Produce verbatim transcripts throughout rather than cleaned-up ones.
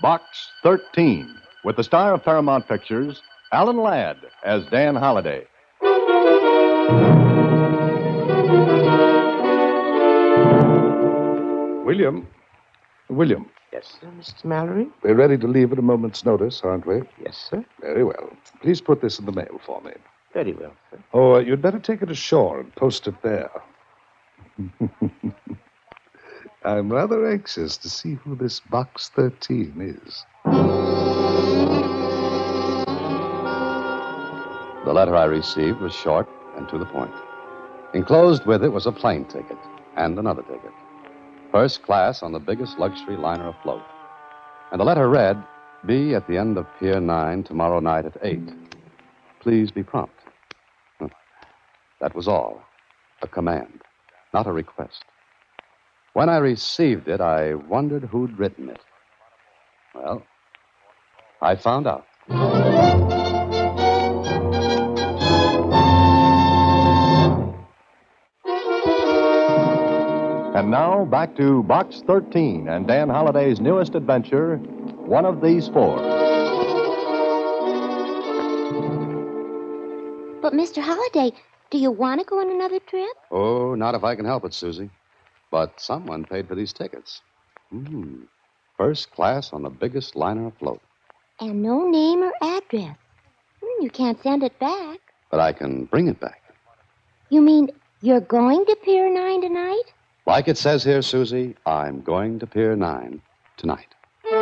Box thirteen, with the star of Paramount Pictures, Alan Ladd, as Dan Holliday. William. William. Yes, sir, Mister Mallory? We're ready to leave at a moment's notice, aren't we? Yes, sir. Very well. Please put this in the mail for me. Very well, sir. Oh, uh, you'd better take it ashore and post it there. I'm rather anxious to see who this Box thirteen is. The letter I received was short and to the point. Enclosed with it was a plane ticket and another ticket. First class on the biggest luxury liner afloat. And the letter read, be at the end of Pier nine tomorrow night at eight. Please be prompt. That was all. A command, not a request. When I received it, I wondered who'd written it. Well, I found out. And now, back to Box thirteen and Dan Holliday's newest adventure, One of These Four. But, Mister Holliday, do you want to go on another trip? Oh, not if I can help it, Susie. But someone paid for these tickets. Hmm. First class on the biggest liner afloat. And no name or address. Hmm, you can't send it back. But I can bring it back. You mean you're going to Pier nine tonight? Like it says here, Susie, I'm going to Pier nine tonight.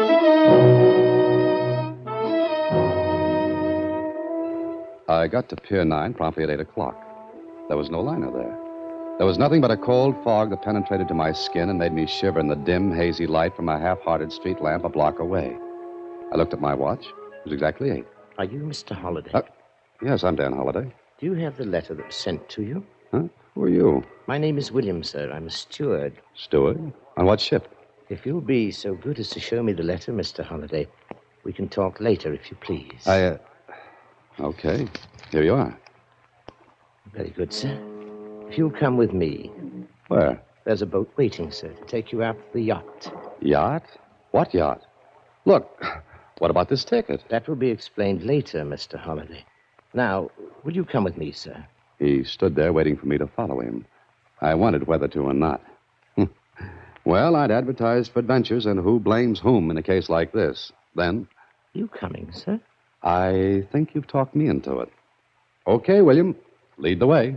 I got to Pier nine promptly at eight o'clock. There was no liner there. There was nothing but a cold fog that penetrated to my skin and made me shiver in the dim, hazy light from a half-hearted street lamp a block away. I looked at my watch. It was exactly eight. Are you Mister Holliday? Uh, yes, I'm Dan Holliday. Do you have the letter that was sent to you? Huh? Who are you? My name is William, sir. I'm a steward. Steward? On what ship? If you'll be so good as to show me the letter, Mister Holliday, we can talk later, if you please. I, uh... Okay. Here you are. Very good, sir. If you'll come with me. Where? There's a boat waiting, sir, to take you out to the yacht. Yacht? What yacht? Look, what about this ticket? That will be explained later, Mister Holliday. Now, will you come with me, sir? He stood there waiting for me to follow him. I wondered whether to or not. Well, I'd advertised for adventures, and who blames whom in a case like this? Then... You coming, sir? I think you've talked me into it. Okay, William, lead the way.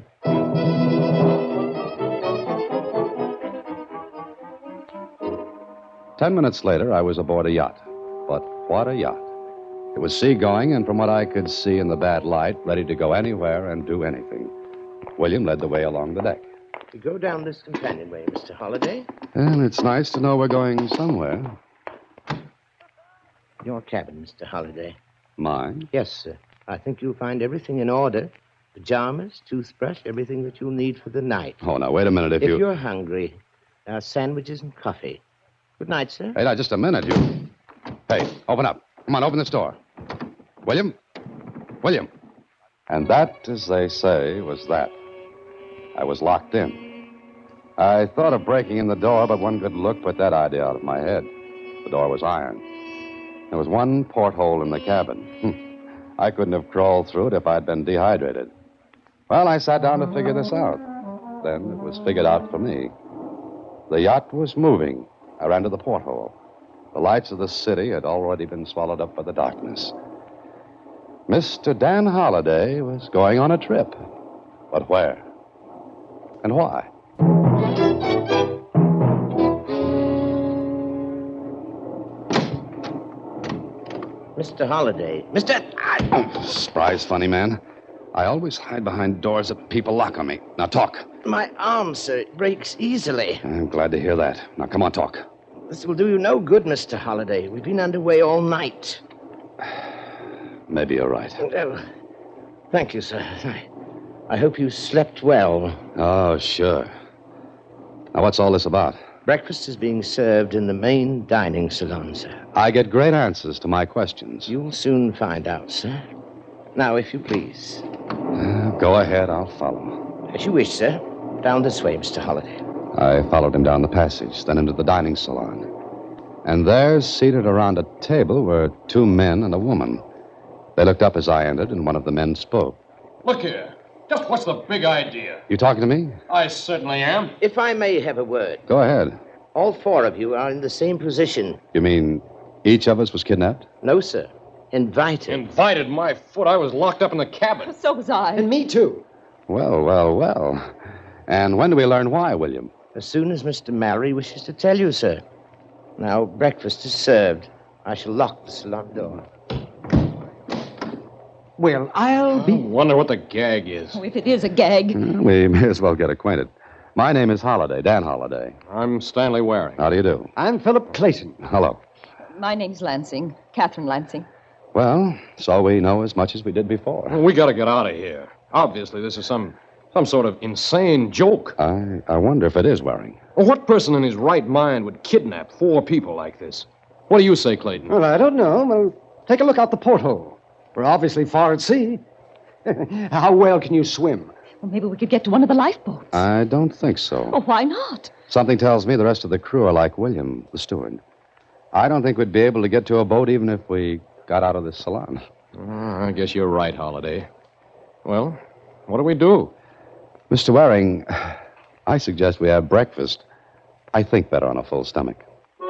Ten minutes later, I was aboard a yacht. But what a yacht. It was seagoing, and from what I could see in the bad light, ready to go anywhere and do anything. William led the way along the deck. We go down this companionway, Mister Holliday. And it's nice to know we're going somewhere. Your cabin, Mister Holliday. Mine? Yes, sir. I think you'll find everything in order. Pajamas, toothbrush, everything that you'll need for the night. Oh, now, wait a minute. If, if you... If you're hungry, there are sandwiches and coffee. Good night, sir. Hey, now, just a minute. You... Hey, open up. Come on, open this door. William? William? And that, as they say, was that. I was locked in. I thought of breaking in the door, but one good look put that idea out of my head. The door was iron. There was one porthole in the cabin. I couldn't have crawled through it if I'd been dehydrated. Well, I sat down to figure this out. Then it was figured out for me. The yacht was moving. I ran to the porthole. The lights of the city had already been swallowed up by the darkness. Mister Dan Holliday was going on a trip. But where? And why? Mister Holliday. Mister Oh, surprise, funny man. I always hide behind doors that people lock on me. Now, talk. My arm, sir. It breaks easily. I'm glad to hear that. Now, come on, talk. This will do you no good, Mister Holliday. We've been underway all night. Maybe you're right. Oh, thank you, sir. I, I hope you slept well. Oh, sure. Now, what's all this about? Breakfast is being served in the main dining salon, sir. I get great answers to my questions. You'll soon find out, sir. Now, if you please. Uh, go ahead, I'll follow. As you wish, sir. Down this way, Mister Holliday. I followed him down the passage, then into the dining salon. And there, seated around a table, were two men and a woman. They looked up as I entered, and one of the men spoke. Look here. Just what's the big idea? You talking to me? I certainly am. If I may have a word. Go ahead. All four of you are in the same position. You mean each of us was kidnapped? No, sir. Invited. Invited my foot. I was locked up in the cabin. So was I. And me, too. Well, well, well. And when do we learn why, William? As soon as Mister Mallory wishes to tell you, sir. Now, breakfast is served. I shall lock the salon door. Well, I'll I be... wonder what the gag is. Oh, if it is a gag. Hmm, We may as well get acquainted. My name is Holliday, Dan Holliday. I'm Stanley Waring. How do you do? I'm Philip Clayton. Hello. My name's Lansing. Catherine Lansing. Well, so we know as much as we did before. We gotta get out of here. Obviously, this is some some sort of insane joke. I, I wonder if it is Waring. Well, what person in his right mind would kidnap four people like this? What do you say, Clayton? Well, I don't know. Well, take a look out the porthole. We're obviously far at sea. How well can you swim? Well, maybe we could get to one of the lifeboats. I don't think so. Oh, why not? Something tells me the rest of the crew are like William, the steward. I don't think we'd be able to get to a boat even if we got out of this salon. Uh, I guess you're right, Holliday. Well, what do we do? Mister Waring, I suggest we have breakfast. I think better on a full stomach.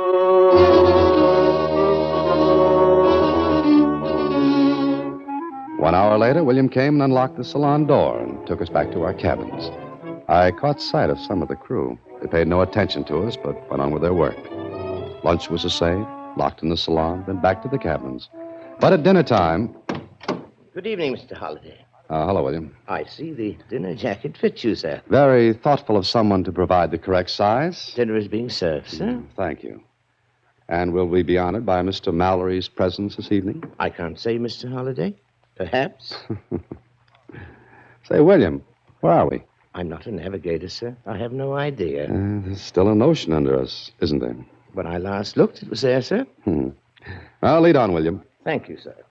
One hour later, William came and unlocked the salon door and took us back to our cabins. I caught sight of some of the crew. They paid no attention to us, but went on with their work. Lunch was essayed, locked in the salon, then back to the cabins. But at dinner time... Good evening, Mister Holliday. Uh, hello, William. I see the dinner jacket fits you, sir. Very thoughtful of someone to provide the correct size. Dinner is being served, sir. Mm, thank you. And will we be honored by Mister Mallory's presence this evening? I can't say, Mister Holliday. Perhaps. Say, William, where are we? I'm not a navigator, sir. I have no idea. Uh, there's still an ocean under us, isn't there? When I last looked, it was there, sir. Hmm. Well, lead on, William. Thank you, sir.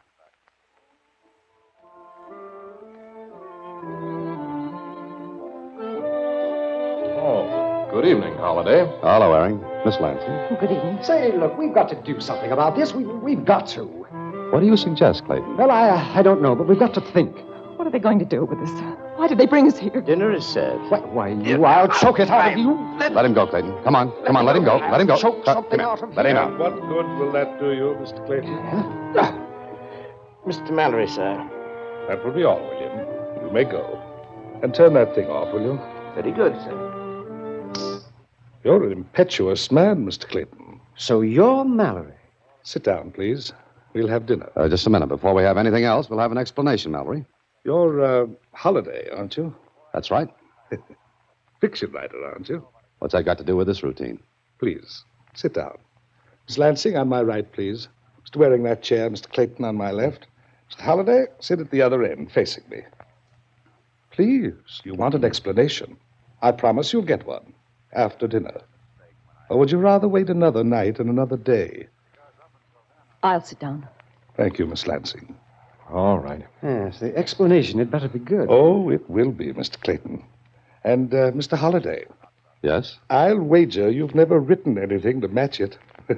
Oh, good evening, Holliday. Hello, Waring. Miss Lansing. Oh, good evening. Say, look, we've got to do something about this. We, we've got to. What do you suggest, Clayton? Well, I, I don't know, but we've got to think. What are they going to do with us? Why did they bring us here? Dinner is served. Why, why you, I'll choke it out of you. Let him go, Clayton. Come on. Come on, let him go. Let him go. Choke Come something here. out of Let him you. out. What good will that do you, Mister Clayton? Mister Mallory, sir. That will be all, William. You may go. And turn that thing off, will you? Very good, sir. You're an impetuous man, Mister Clayton. So you're Mallory. Sit down, please. We'll have dinner. Uh, just a minute. Before we have anything else, we'll have an explanation, Mallory. You're uh, Holliday, aren't you? That's right. Fiction writer, aren't you? What's that got to do with this routine? Please, sit down. Miss Lansing, on my right, please. Mister Waring, that chair. Mister Clayton on my left. Mister Holliday, sit at the other end, facing me. Please, you want an explanation. I promise you'll get one. After dinner. Or would you rather wait another night and another day? I'll sit down. Thank you, Miss Lansing. All right. Yes, the explanation had better be good. Oh, it will be, Mister Clayton. And, uh, Mister Holliday, Yes? I'll wager you've never written anything to match it.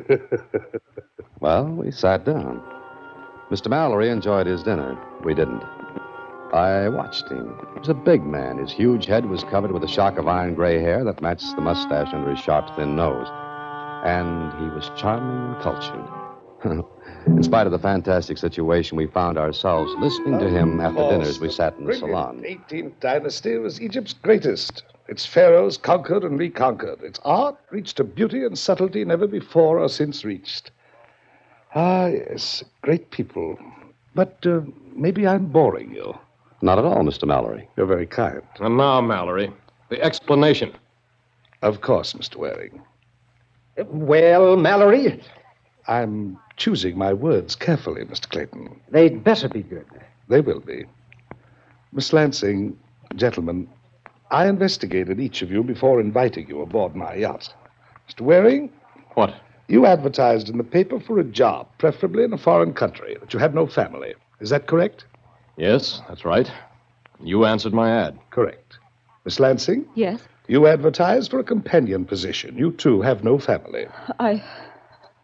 Well, we sat down. Mister Mallory enjoyed his dinner. We didn't. I watched him. He was a big man. His huge head was covered with a shock of iron gray hair that matched the mustache under his sharp, thin nose. And he was charming and cultured. In spite of the fantastic situation, we found ourselves listening to him at the dinners we sat in the salon. The eighteenth dynasty was Egypt's greatest. Its pharaohs conquered and reconquered. Its art reached a beauty and subtlety never before or since reached. Ah, yes, great people. But uh, maybe I'm boring you. Not at all, Mister Mallory. You're very kind. And now, Mallory, the explanation. Of course, Mister Waring. Well, Mallory, I'm choosing my words carefully, Mister Clayton. they'd better be good. They will be. Miss Lansing, gentlemen, I investigated each of you before inviting you aboard my yacht. Mister Waring, What? you advertised in the paper for a job, preferably in a foreign country, that you had no family. Is that correct? Yes, that's right. You answered my ad. Correct. Miss Lansing, Yes? you advertised for a companion position. You, too, have no family. I...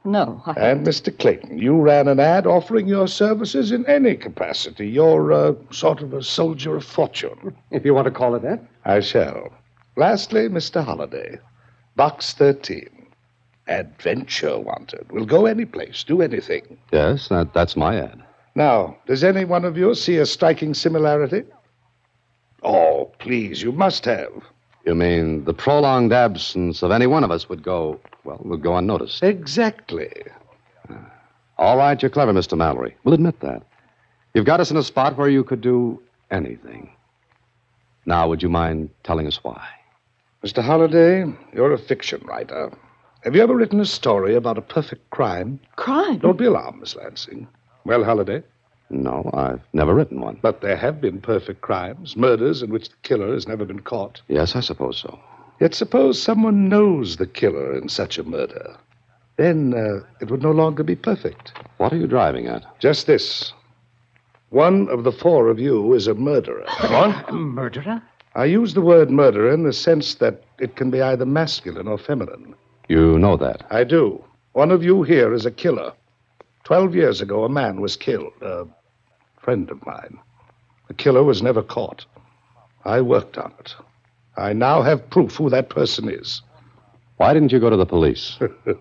No, I... And, Mister Clayton, you ran an ad offering your services in any capacity. You're uh, sort of a soldier of fortune. If you want to call it that. I shall. Lastly, Mister Holliday, Box thirteen. Adventure wanted. We'll go any place, do anything. Yes, that, that's my ad. Now, does any one of you see a striking similarity? Oh, please, you must have. You mean the prolonged absence of any one of us would go, well, would go unnoticed. Exactly. All right, you're clever, Mister Mallory. We'll admit that. You've got us in a spot where you could do anything. Now, would you mind telling us why? Mister Holliday, you're a fiction writer. Have you ever written a story about a perfect crime? Crime? Don't be alarmed, Miss Lansing. Well, Holliday? No, I've never written one. But there have been perfect crimes, murders in which the killer has never been caught. Yes, I suppose so. Yet suppose someone knows the killer in such a murder. Then uh, it would no longer be perfect. What are you driving at? Just this. One of the four of you is a murderer. What? A murderer? I use the word murderer in the sense that it can be either masculine or feminine. You know that. I do. One of you here is a killer. Twelve years ago, a man was killed. A friend of mine. The killer was never caught. I worked on it. I now have proof who that person is. Why didn't you go to the police?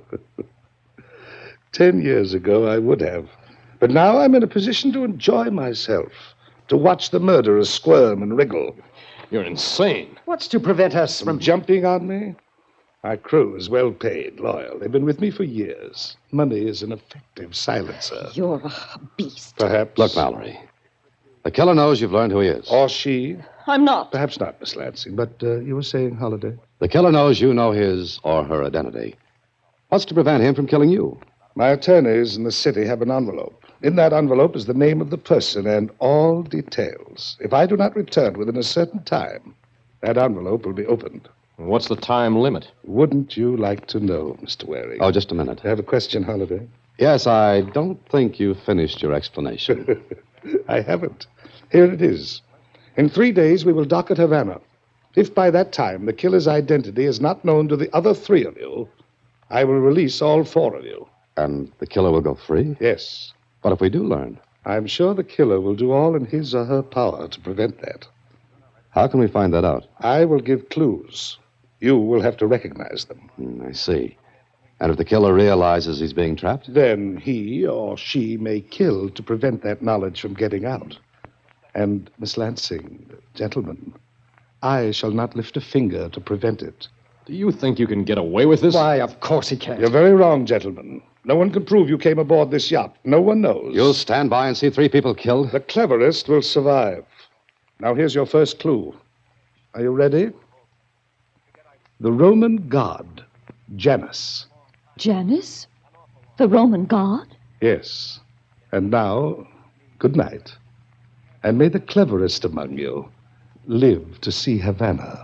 Ten years ago, I would have. But now I'm in a position to enjoy myself, to watch the murderers squirm and wriggle. You're insane. What's to prevent us From from... jumping on me? My crew is well paid, loyal. They've been with me for years. Money is an effective silencer. You're a beast. Perhaps. Look, Mallory. The killer knows you've learned who he is. Or she. I'm not. Perhaps not, Miss Lansing, but uh, you were saying, Holliday? The killer knows you know his or her identity. What's to prevent him from killing you? My attorneys in the city have an envelope. In that envelope is the name of the person and all details. If I do not return within a certain time, that envelope will be opened. What's the time limit? Wouldn't you like to know, Mister Waring? Oh, just a minute. I have a question, Holliday. Yes, I don't think you've finished your explanation. I haven't. Here it is. In three days, we will dock at Havana. If by that time the killer's identity is not known to the other three of you, I will release all four of you. And the killer will go free? Yes. What if we do learn? I'm sure the killer will do all in his or her power to prevent that. How can we find that out? I will give clues. You will have to recognize them. Hmm, I see. And if the killer realizes he's being trapped? Then he or she may kill to prevent that knowledge from getting out. And, Miss Lansing, gentlemen, I shall not lift a finger to prevent it. Do you think you can get away with this? Why, of course he can't. You're very wrong, gentlemen. No one can prove you came aboard this yacht. No one knows. You'll stand by and see three people killed? The cleverest will survive. Now, here's your first clue. Are you ready? The Roman god, Janus. Janus? The Roman god? Yes. And now, good night. And may the cleverest among you live to see Havana.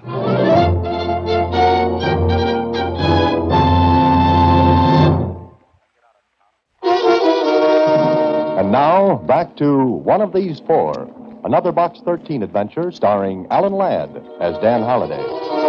And now, back to One of These Four, another Box thirteen adventure starring Alan Ladd as Dan Holliday.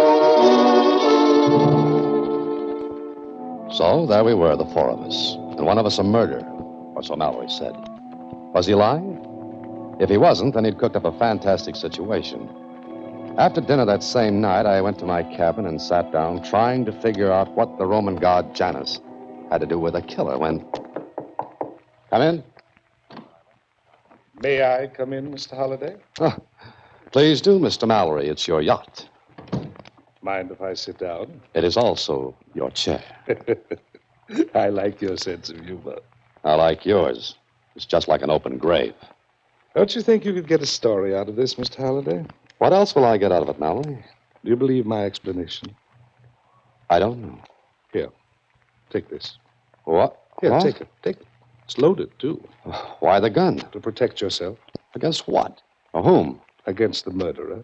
So there we were, the four of us, and one of us a murderer, or so Mallory said. Was he lying? If he wasn't, then he'd cooked up a fantastic situation. After dinner that same night, I went to my cabin and sat down trying to figure out what the Roman god Janus had to do with a killer when... Come in. May I come in, Mister Holliday? Oh, please do, Mister Mallory. It's your yacht. Mind if I sit down? It is also your chair. I like your sense of humor. I like yours. It's just like an open grave. Don't you think you could get a story out of this, Mister Holliday? What else will I get out of it, Mallory? Do you believe my explanation? I don't know. Here, take this. What? Here, What? take it. Take it. It's loaded, too. Why the gun? To protect yourself Against what? Or whom? against the murderer.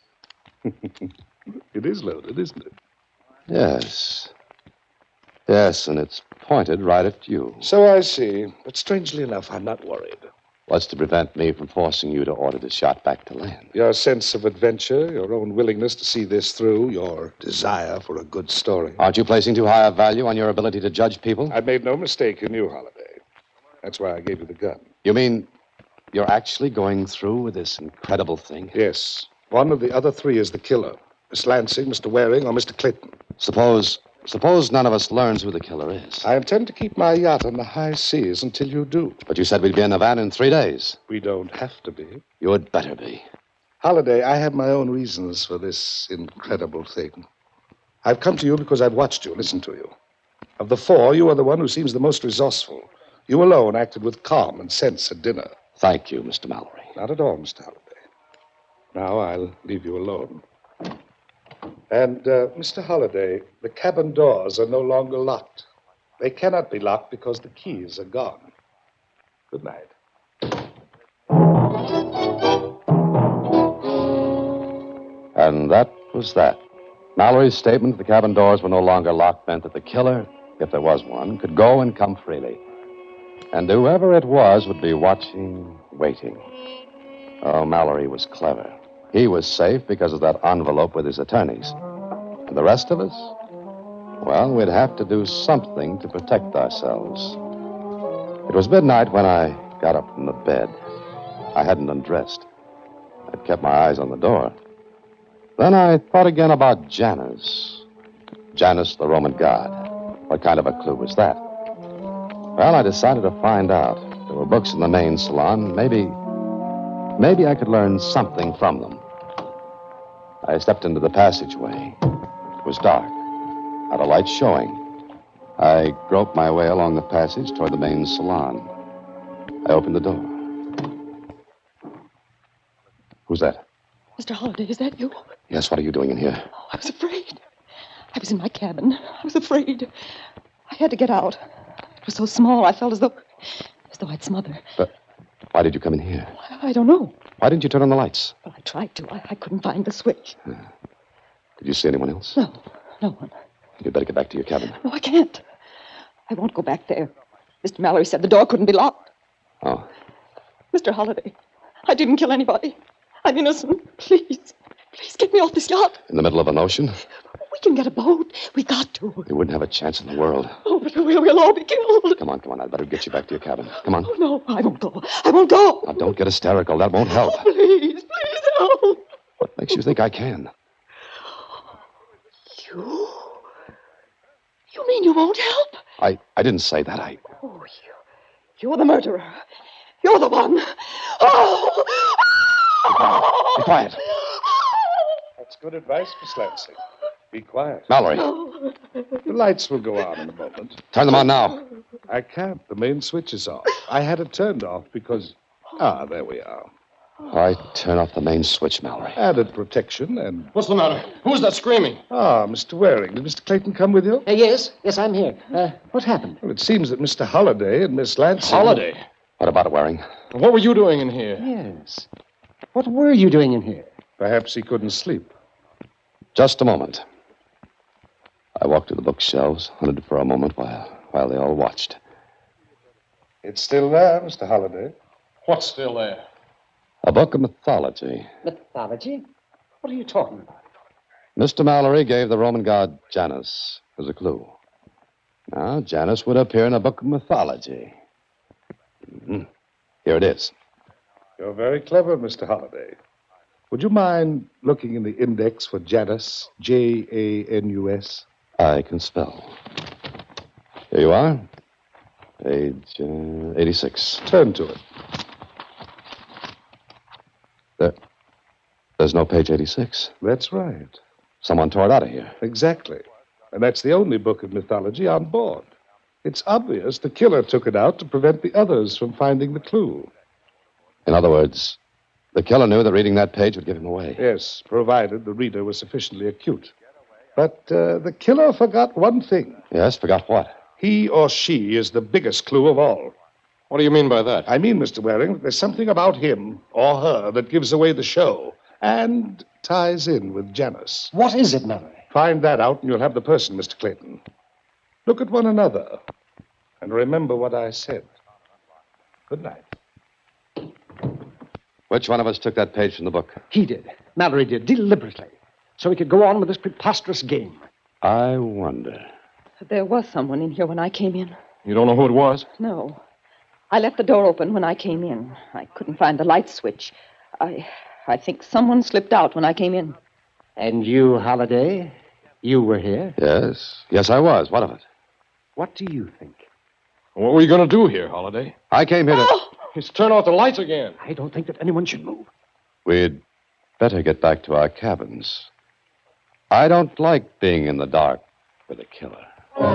It is loaded, isn't it? Yes. Yes, and it's pointed right at you. So I see. But strangely enough, I'm not worried. What's to prevent me from forcing you to order this yacht back to land? Your sense of adventure, your own willingness to see this through, your desire for a good story. Aren't you placing too high a value on your ability to judge people? I made no mistake in you, Holliday. That's why I gave you the gun. You mean you're actually going through with this incredible thing? Yes. One of the other three is the killer. Miss Lansing, Mister Waring, or Mister Clayton. Suppose, suppose none of us learns who the killer is. I intend to keep my yacht on the high seas until you do. But you said we'd be in Havana in three days. We don't have to be. You had better be. Holliday, I have my own reasons for this incredible thing. I've come to you because I've watched you, listened to you. Of the four, you are the one who seems the most resourceful. You alone acted with calm and sense at dinner. Thank you, Mister Mallory. Not at all, Mister Holliday. Now I'll leave you alone. And, uh, Mister Holliday, the cabin doors are no longer locked. They cannot be locked because the keys are gone. Good night. And that was that. Mallory's statement that the cabin doors were no longer locked meant that the killer, if there was one, could go and come freely. And whoever it was would be watching, waiting. Oh, Mallory was clever. He was safe because of that envelope with his attorneys. And the rest of us? Well, we'd have to do something to protect ourselves. It was midnight when I got up from the bed. I hadn't undressed. I'd kept my eyes on the door. Then I thought again about Janus. Janus, the Roman god. What kind of a clue was that? Well, I decided to find out. There were books in the main salon. Maybe, maybe I could learn something from them. I stepped into the passageway. It was dark. Not a light showing. I groped my way along the passage toward the main salon. I opened the door. Who's that? Mister Holliday, is that you? Yes, what are you doing in here? Oh, I was afraid. I was in my cabin. I was afraid. I had to get out. It was so small, I felt as though... as though I'd smother. But why did you come in here? I, I don't know. Why didn't you turn on the lights? Well, I tried to. I, I couldn't find the switch. Did you see anyone else? No, no one. You'd better get back to your cabin. No, I can't. I won't go back there. Mister Mallory said the door couldn't be locked. Oh. Mister Holliday, I didn't kill anybody. I'm innocent. Please, please get me off this yacht. In the middle of an ocean? We can get a boat. We got to. You wouldn't have a chance in the world. Oh, but we'll, we'll all be killed. Come on, come on. I'd better get you back to your cabin. Come on. Oh, no, I won't go. I won't go. Now, don't get hysterical. That won't help. Oh, please, please help. What makes you think I can? You? You mean you won't help? I, I didn't say that. I... Oh, you. You're the murderer. You're the one. Oh! Be quiet. That's good advice, Miss Lansing. Be quiet. Mallory, The lights will go on in a moment. turn them on now. I can't. The main switch is off. I had it turned off because... Ah, there we are. All right, turn off the main switch, Mallory. Added protection and... What's the matter? Who's that screaming? Ah, Mister Waring. Did Mister Clayton come with you? Uh, yes, yes, I'm here. Uh, what happened? Well, it seems that Mister Holliday and Miss Lansing... Holiday. What about it, Waring? What were you doing in here? Yes. What were you doing in here? Perhaps he couldn't sleep. Just a moment. I walked to the bookshelves, hunted for a moment while, while they all watched. It's still there, Mister Holliday. What's still there? A book of mythology. Mythology? What are you talking about? Mister Mallory gave the Roman god Janus as a clue. Now, Janus would appear in a book of mythology. Mm-hmm. Here it is. You're very clever, Mister Holliday. Would you mind looking in the index for Janus, J A N U S? I can spell. Here you are. Page uh, eighty-six. Turn to it. There. There's no page eighty-six. That's right. Someone tore it out of here. Exactly. And that's the only book of mythology on board. It's obvious the killer took it out to prevent the others from finding the clue. In other words, the killer knew that reading that page would give him away. Yes, provided the reader was sufficiently acute. But uh, the killer forgot one thing. Yes, forgot what? He or she is the biggest clue of all. What do you mean by that? I mean, Mister Waring, there's something about him or her that gives away the show and ties in with Janus. What is it, Mallory? Find that out and you'll have the person, Mister Clayton. Look at one another and remember what I said. Good night. Which one of us took that page from the book? He did. Mallory did, deliberately. So he could go on with this preposterous game. I wonder. There was someone in here when I came in. You don't know who it was? No. I left the door open when I came in. I couldn't find the light switch. I I think someone slipped out when I came in. And you, Holliday, you were here? Yes. Yes, I was. What of it? What do you think? What were you going to do here, Holiday? I came here to... Oh! He's turned off the lights again. I don't think that anyone should move. We'd better get back to our cabins. I don't like being in the dark with a killer.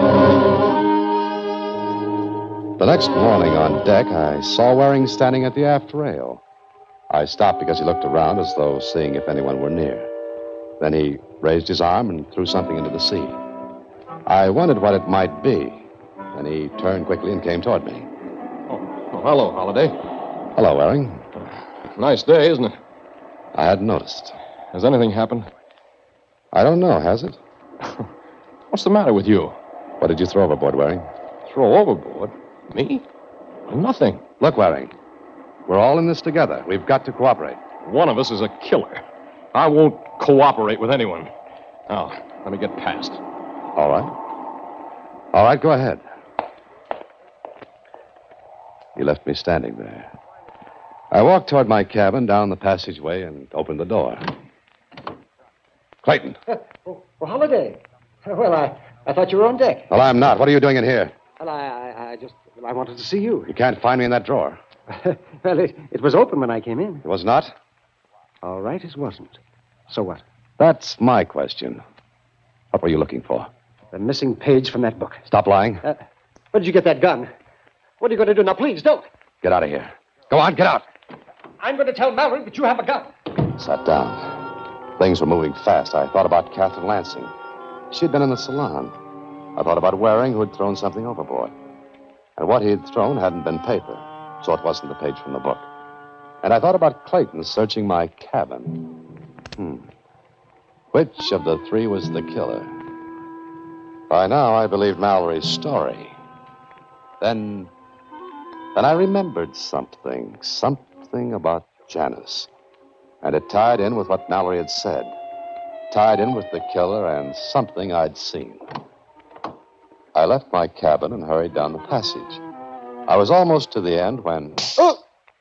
The next morning on deck, I saw Waring standing at the aft rail. I stopped because he looked around as though seeing if anyone were near. Then he raised his arm and threw something into the sea. I wondered what it might be. Then he turned quickly and came toward me. Oh, oh hello, Holiday. Hello, Waring. Nice day, isn't it? I hadn't noticed. Has anything happened? I don't know, has it? What's the matter with you? What did you throw overboard, Waring? Throw overboard? Me? Nothing. Look, Waring. We're all in this together. We've got to cooperate. One of us is a killer. I won't cooperate with anyone. Now, let me get past. All right. All right, go ahead. You left me standing there. I walked toward my cabin down the passageway and opened the door. Clayton. Uh, oh, well, Holliday. Well, I, I thought you were on deck. Well, I'm not. What are you doing in here? Well, I, I, I just, well, I wanted to see you. You can't find me in that drawer. Well, it, it was open when I came in. It was not? All right, it wasn't. So what? That's my question. What were you looking for? The missing page from that book. Stop lying. Uh, where did you get that gun? What are you going to do now? Please, don't. Get out of here. Go on, get out. I'm going to tell Mallory that you have a gun. Sat down. Things were moving fast. I thought about Catherine Lansing. She'd been in the salon. I thought about Waring, who had thrown something overboard. And what he had thrown hadn't been paper, so it wasn't the page from the book. And I thought about Clayton searching my cabin. Hmm. Which of the three was the killer? By now, I believed Mallory's story. Then, then I remembered something, something about Janice. And it tied in with what Mallory had said. Tied in with the killer and something I'd seen. I left my cabin and hurried down the passage. I was almost to the end when... Oh!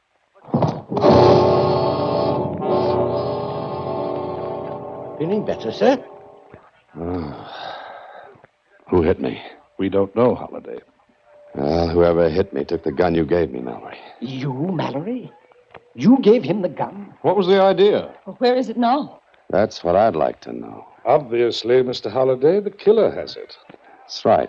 Feeling better, sir? Oh. Who hit me? We don't know, Holiday. Well, whoever hit me took the gun you gave me, Mallory. You, Mallory? You gave him the gun? What was the idea? Well, where is it now? That's what I'd like to know. Obviously, Mister Holiday, the killer has it. That's right.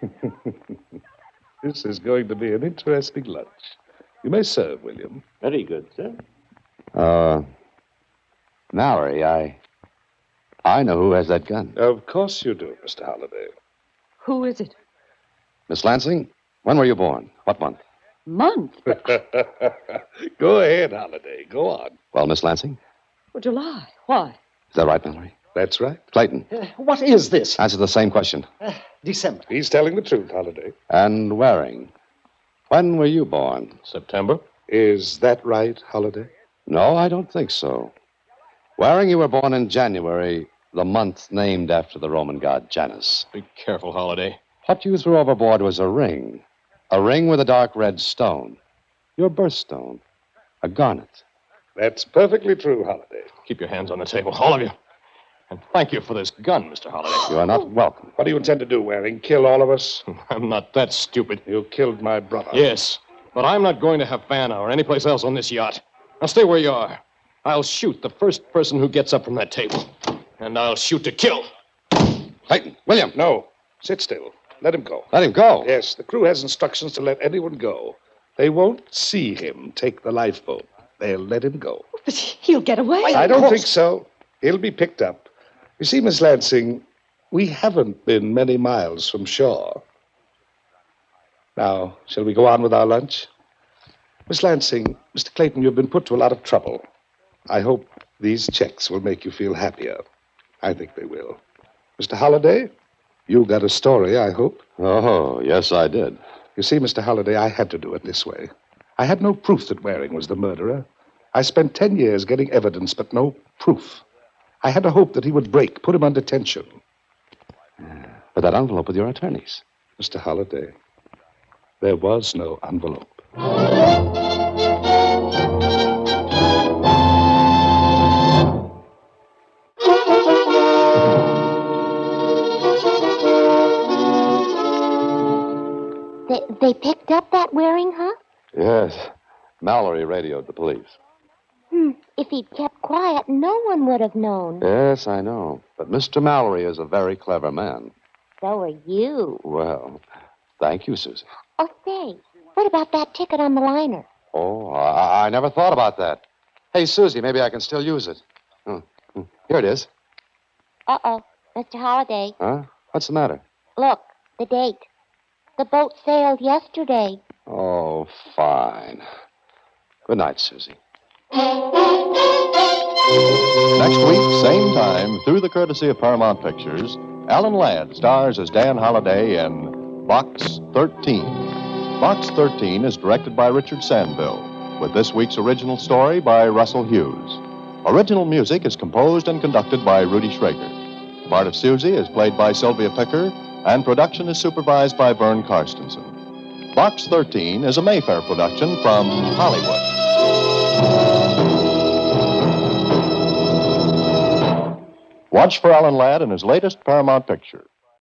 This is going to be an interesting lunch. You may serve, William. Very good, sir. Uh, Mallory, I... I know who has that gun. Of course you do, Mister Holiday. Who is it? Miss Lansing, when were you born? What month? Month? Go ahead, Holiday. Go on. Well, Miss Lansing, Well, July. Why? is that right, Mallory? That's right. Clayton, Uh, what is this? answer the same question. Uh, December. He's telling the truth, Holiday. And Waring, when were you born? September? Is that right, Holiday? No, I don't think so. Waring, you were born in January, the month named after the Roman god Janus. Be careful, Holiday. What you threw overboard was a ring. A ring with a dark red stone. Your birthstone. A garnet. That's perfectly true, Holiday. Keep your hands on the table, all of you. And thank you for this gun, Mister Holiday. You are not welcome. What do you intend to do, Waring? Kill all of us? I'm not that stupid. You killed my brother. Yes, but I'm not going to Havana or anyplace else on this yacht. Now stay where you are. I'll shoot the first person who gets up from that table. And I'll shoot to kill. Clayton, William. No. Sit still. Let him go. Let him go. Yes, the crew has instructions to let anyone go. They won't see him take the lifeboat. They'll let him go. But he'll get away. I don't think so. He'll be picked up. You see, Miss Lansing, we haven't been many miles from shore. Now, shall we go on with our lunch? Miss Lansing, Mister Clayton, you've been put to a lot of trouble. I hope these checks will make you feel happier. I think they will. Mister Holliday, you got a story, I hope. Oh, yes, I did. You see, Mister Holliday, I had to do it this way. I had no proof that Waring was the murderer. I spent ten years getting evidence, but no proof. I had a hope that he would break, put him on detention. But that envelope with your attorneys. Mister Holliday, there was no envelope. They, they picked up that Waring, huh? Yes. Mallory radioed the police. Hmm. If he'd kept quiet, no one would have known. Yes, I know. But Mister Mallory is a very clever man. So are you. Well, thank you, Susie. Oh, say, what about that ticket on the liner? Oh, I, I never thought about that. Hey, Susie, maybe I can still use it. Oh, here it is. Uh-oh, Mister Holliday. Huh? What's the matter? Look, the date. The boat sailed yesterday. Oh, fine. Good night, Susie. Next week, same time, through the courtesy of Paramount Pictures, Alan Ladd stars as Dan Holliday in Box thirteen. Box thirteen is directed by Richard Sandville, with this week's original story by Russell Hughes. Original music is composed and conducted by Rudy Schrager. The part of Susie is played by Sylvia Picker, and production is supervised by Vern Karstensen. Box thirteen is a Mayfair production from Hollywood. Watch for Alan Ladd in his latest Paramount picture.